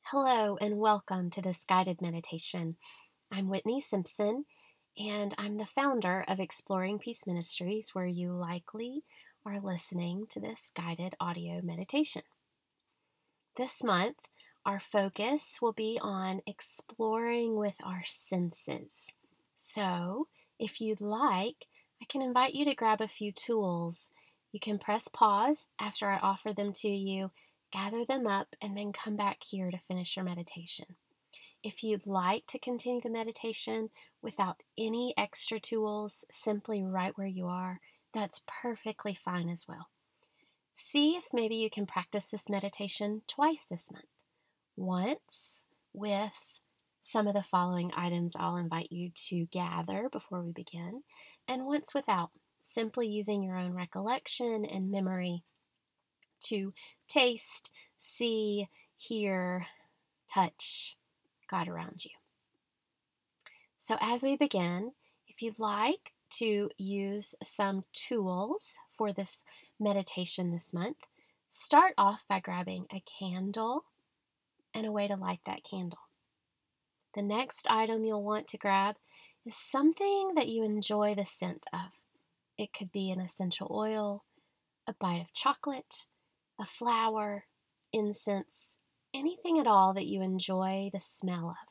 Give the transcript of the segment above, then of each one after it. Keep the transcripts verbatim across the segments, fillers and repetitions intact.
Hello and welcome to this guided meditation. I'm Whitney Simpson, and I'm the founder of Exploring Peace Ministries, where you likely are listening to this guided audio meditation. This month, our focus will be on exploring with our senses. So, if you'd like, I can invite you to grab a few tools. You can press pause after I offer them to you, gather them up, and then come back here to finish your meditation. If you'd like to continue the meditation without any extra tools, simply right where you are, that's perfectly fine as well. See if maybe you can practice this meditation twice this month. Once with some of the following items I'll invite you to gather before we begin, and once without, simply using your own recollection and memory to taste, see, hear, touch God around you. So as we begin, if you'd like to use some tools for this meditation this month, start off by grabbing a candle and a way to light that candle. The next item you'll want to grab is something that you enjoy the scent of. It could be an essential oil, a bite of chocolate, a flower, incense, anything at all that you enjoy the smell of.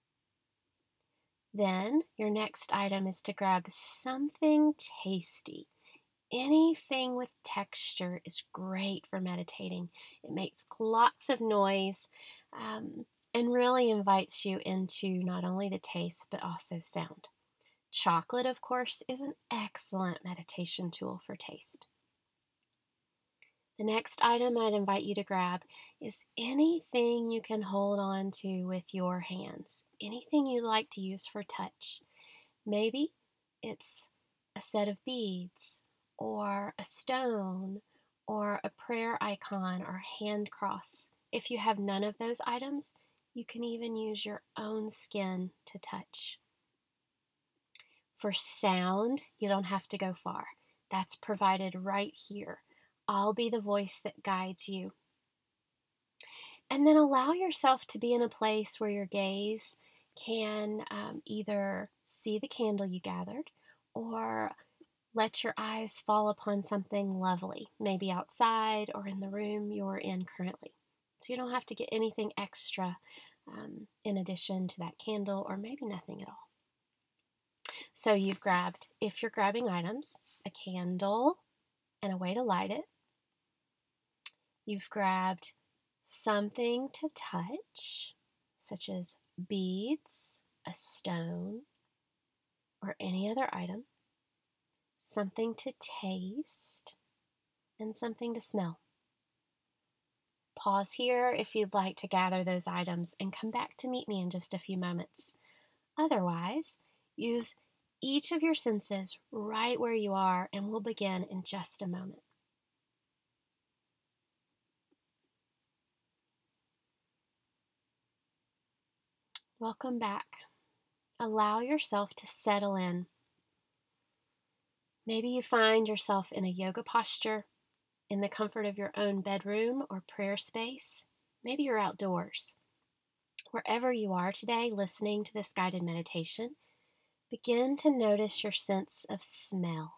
Then your next item is to grab something tasty. Anything with texture is great for meditating. It makes lots of noise um, and really invites you into not only the taste but also sound. Chocolate, of course, is an excellent meditation tool for taste. The next item I'd invite you to grab is anything you can hold on to with your hands, anything you like to use for touch. Maybe it's a set of beads, or a stone, or a prayer icon or hand cross. If you have none of those items, you can even use your own skin to touch. For sound, you don't have to go far. That's provided right here. I'll be the voice that guides you. And then allow yourself to be in a place where your gaze can um, either see the candle you gathered or let your eyes fall upon something lovely, maybe outside or in the room you're in currently. So you don't have to get anything extra um, in addition to that candle, or maybe nothing at all. So you've grabbed, if you're grabbing items, a candle and a way to light it. You've grabbed something to touch, such as beads, a stone, or any other item. Something to taste, and something to smell. Pause here if you'd like to gather those items and come back to meet me in just a few moments. Otherwise, use each of your senses right where you are, and we'll begin in just a moment. Welcome back. Allow yourself to settle in. Maybe you find yourself in a yoga posture, in the comfort of your own bedroom or prayer space. Maybe you're outdoors. Wherever you are today listening to this guided meditation, begin to notice your sense of smell.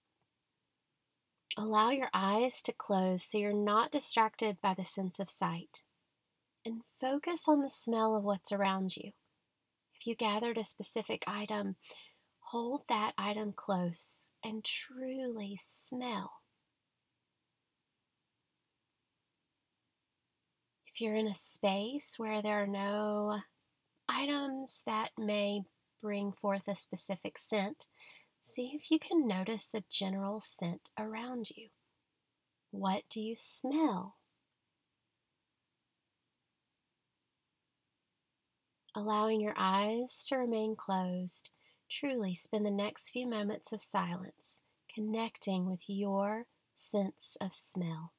Allow your eyes to close so you're not distracted by the sense of sight, and focus on the smell of what's around you. If you gathered a specific item, hold that item close and truly smell. If you're in a space where there are no items that may bring forth a specific scent, see if you can notice the general scent around you. What do you smell? Allowing your eyes to remain closed, truly spend the next few moments of silence connecting with your sense of smell.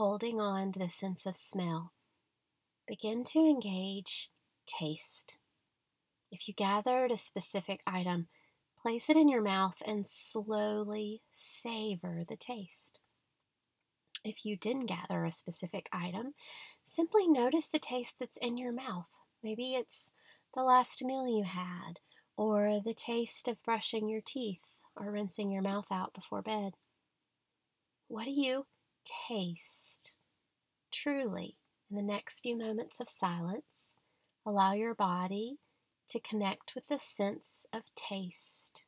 holding on to the sense of smell, begin to engage taste. If you gathered a specific item, place it in your mouth and slowly savor the taste. If you didn't gather a specific item, simply notice the taste that's in your mouth. Maybe it's the last meal you had, or the taste of brushing your teeth or rinsing your mouth out before bed. What do you taste truly in the next few moments of silence? Allow your body to connect with the sense of taste.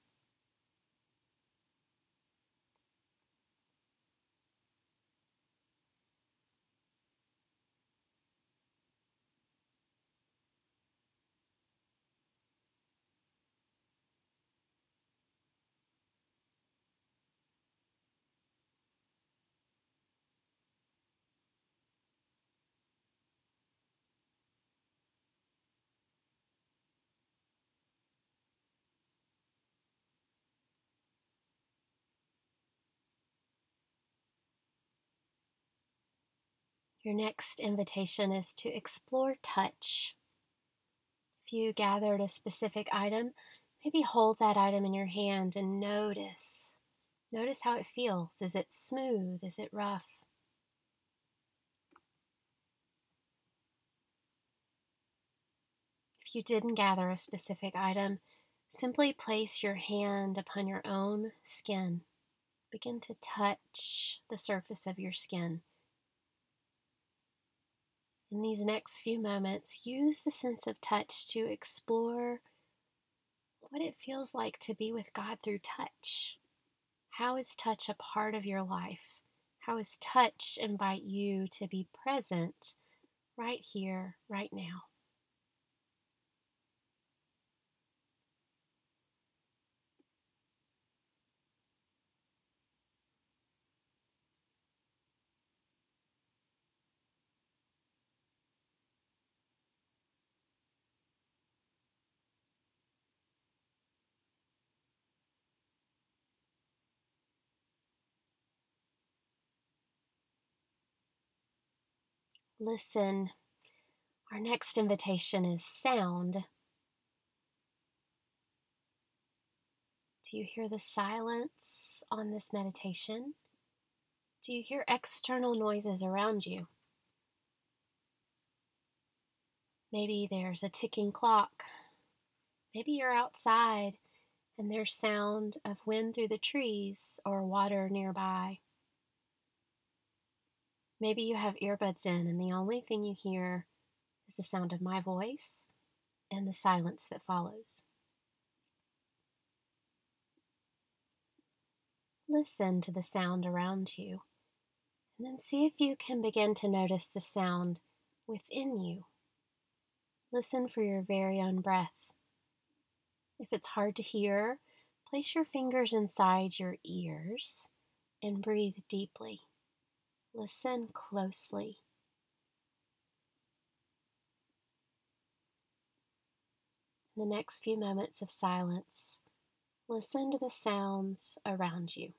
Your next invitation is to explore touch. If you gathered a specific item, maybe hold that item in your hand and notice. Notice how it feels. Is it smooth? Is it rough? If you didn't gather a specific item, simply place your hand upon your own skin. Begin to touch the surface of your skin. In these next few moments, use the sense of touch to explore what it feels like to be with God through touch. How is touch a part of your life? How does touch invite you to be present right here, right now? Listen. Our next invitation is sound. Do you hear the silence on this meditation? Do you hear external noises around you? Maybe there's a ticking clock. Maybe you're outside and there's sound of wind through the trees or water nearby. Maybe you have earbuds in and the only thing you hear is the sound of my voice and the silence that follows. Listen to the sound around you, and then see if you can begin to notice the sound within you. Listen for your very own breath. If it's hard to hear, place your fingers inside your ears and breathe deeply. Listen closely. In the next few moments of silence, listen to the sounds around you.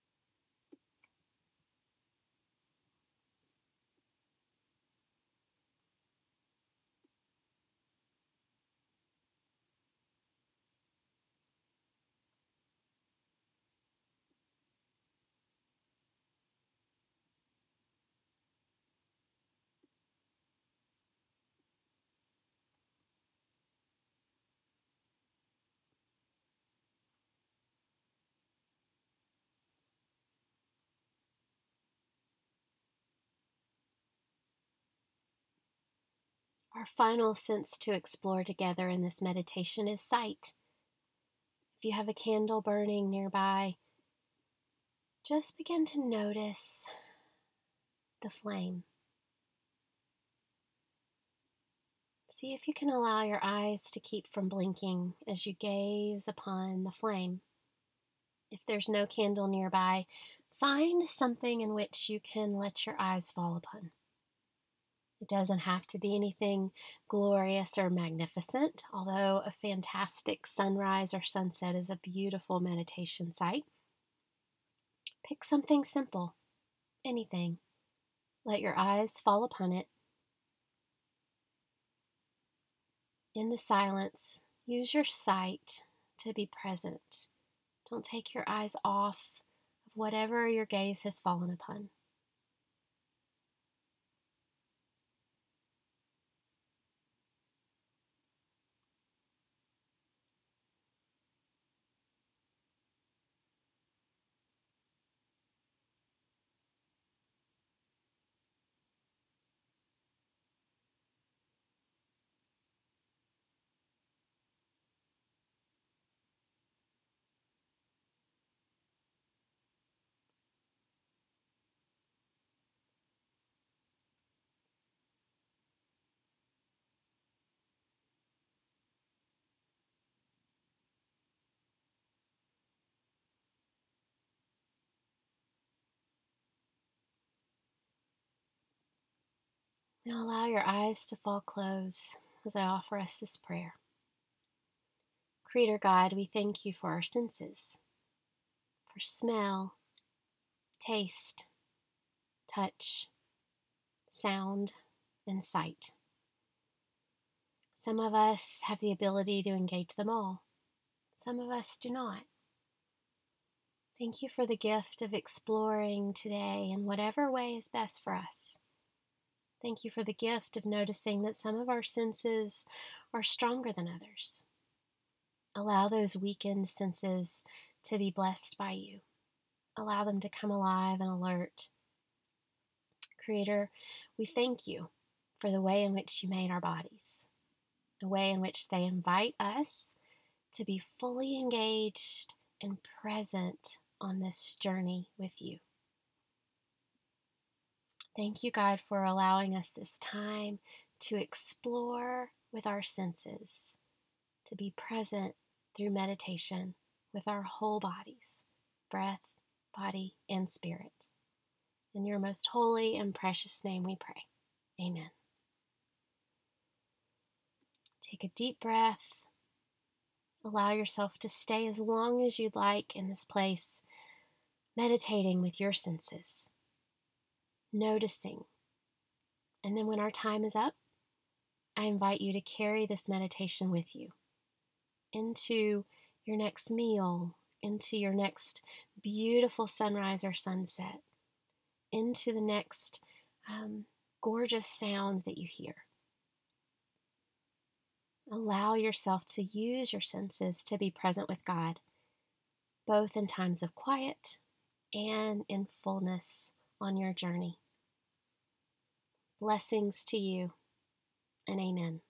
Our final sense to explore together in this meditation is sight. If you have a candle burning nearby, just begin to notice the flame. See if you can allow your eyes to keep from blinking as you gaze upon the flame. If there's no candle nearby, find something in which you can let your eyes fall upon. It doesn't have to be anything glorious or magnificent, although a fantastic sunrise or sunset is a beautiful meditation site. Pick something simple, anything. Let your eyes fall upon it. In the silence, use your sight to be present. Don't take your eyes off of whatever your gaze has fallen upon. Now allow your eyes to fall close as I offer us this prayer. Creator God, we thank you for our senses, for smell, taste, touch, sound, and sight. Some of us have the ability to engage them all. Some of us do not. Thank you for the gift of exploring today in whatever way is best for us. Thank you for the gift of noticing that some of our senses are stronger than others. Allow those weakened senses to be blessed by you. Allow them to come alive and alert. Creator, we thank you for the way in which you made our bodies, the way in which they invite us to be fully engaged and present on this journey with you. Thank you, God, for allowing us this time to explore with our senses, to be present through meditation with our whole bodies, breath, body, and spirit. In your most holy and precious name we pray. Amen. Take a deep breath. Allow yourself to stay as long as you'd like in this place, meditating with your senses, noticing. And then when our time is up, I invite you to carry this meditation with you into your next meal, into your next beautiful sunrise or sunset, into the next um, gorgeous sound that you hear. Allow yourself to use your senses to be present with God, both in times of quiet and in fullness on your journey. Blessings to you, and amen.